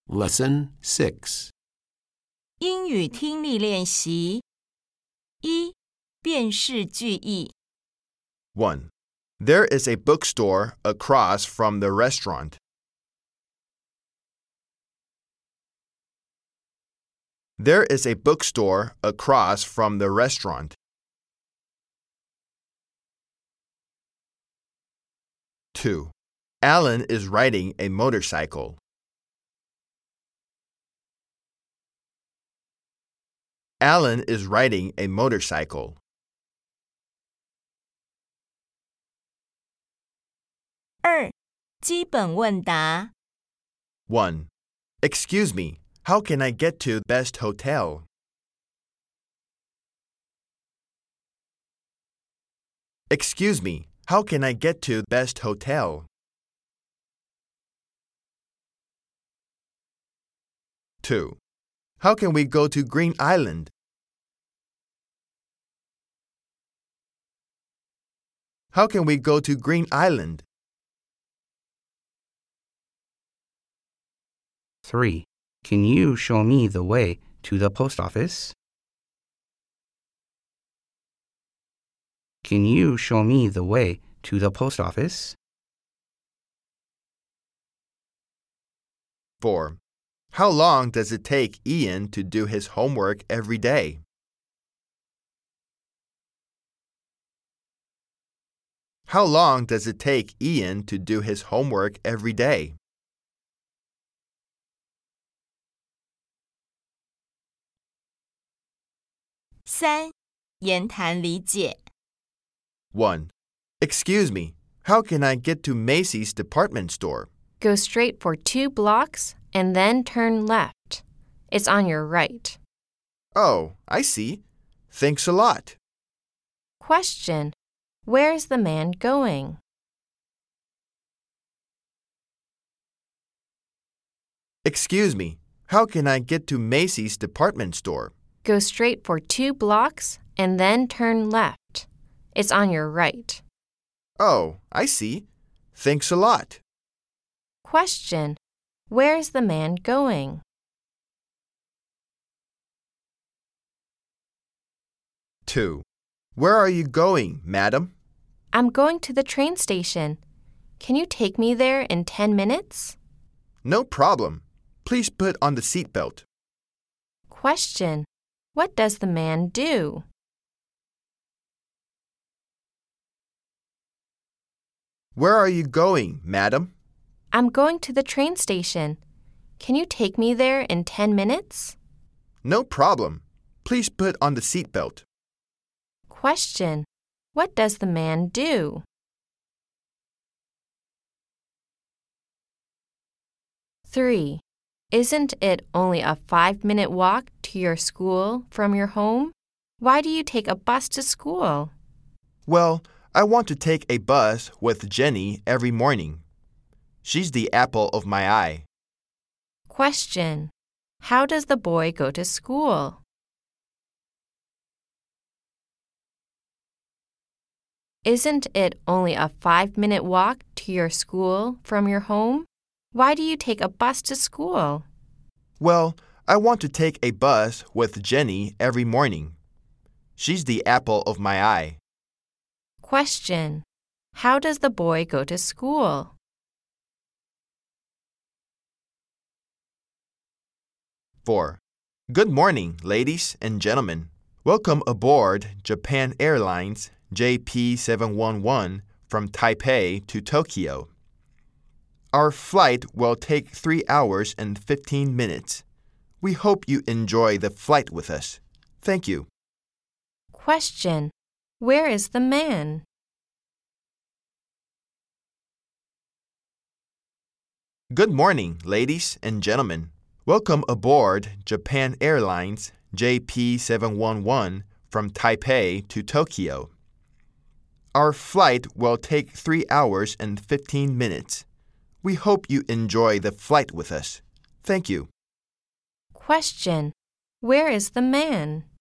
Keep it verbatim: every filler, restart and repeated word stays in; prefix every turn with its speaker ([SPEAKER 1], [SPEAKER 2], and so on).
[SPEAKER 1] Lesson six.
[SPEAKER 2] 英语听力练习一、辨识句意
[SPEAKER 3] one. There is a bookstore across from the restaurant. There is a bookstore across from the restaurant. two. Alan is riding a motorcycle. Alan is riding a motorcycle.
[SPEAKER 2] 二、基本问答
[SPEAKER 3] one. Excuse me, how can I get to Best Hotel? Excuse me, how can I get to Best Hotel? two. How can we go to Green Island? How can we go to Green Island?
[SPEAKER 4] three. Can you show me the way to the post office? Can you show me the way to the post office?
[SPEAKER 3] four. How long does it take Ian to do his homework every day? How long does it take Ian to do his homework every day?
[SPEAKER 2] 三、言谈理解
[SPEAKER 3] one. Excuse me, how can I get to Macy's department store?
[SPEAKER 5] Go straight for two blocks and then turn left. It's on your right.
[SPEAKER 3] Oh, I see. Thanks a lot.
[SPEAKER 5] Question. Where's the man going?
[SPEAKER 3] Excuse me, how can I get to Macy's department store?
[SPEAKER 5] Go straight for two blocks and then turn left. It's on your right.
[SPEAKER 3] Oh, I see. Thanks a lot.
[SPEAKER 5] Question. Where's the man going?
[SPEAKER 3] two. Where are you going, madam?
[SPEAKER 5] I'm going to the train station. Can you take me there in ten minutes?
[SPEAKER 3] No problem. Please put on the seatbelt.
[SPEAKER 5] Question. What does the man do?
[SPEAKER 3] Where are you going, madam?
[SPEAKER 5] I'm going to the train station. Can you take me there in ten minutes?
[SPEAKER 3] No problem. Please put on the seatbelt.
[SPEAKER 5] Question. What does the man do? three. Isn't it only a five-minute walk to your school from your home? Why do you take a bus to school?
[SPEAKER 3] Well, I want to take a bus with Jenny every morning. She's the apple of my eye.
[SPEAKER 5] Question. How does the boy go to school? Isn't it only a five-minute walk to your school from your home? Why do you take a bus to school?
[SPEAKER 3] Well, I want to take a bus with Jenny every morning. She's the apple of my eye.
[SPEAKER 5] Question. How does the boy go to school?
[SPEAKER 3] four. Good morning, ladies and gentlemen. Welcome aboard Japan Airlines J P seven one one from Taipei to Tokyo. Our flight will take three hours and fifteen minutes. We hope you enjoy the flight with us. Thank you.
[SPEAKER 5] Question. Where is the man?
[SPEAKER 3] Good morning, ladies and gentlemen. Welcome aboard Japan Airlines J P seven one one from Taipei to Tokyo. Our flight will take three hours and fifteen minutes. We hope you enjoy the flight with us. Thank you.
[SPEAKER 5] Question. Where is the man?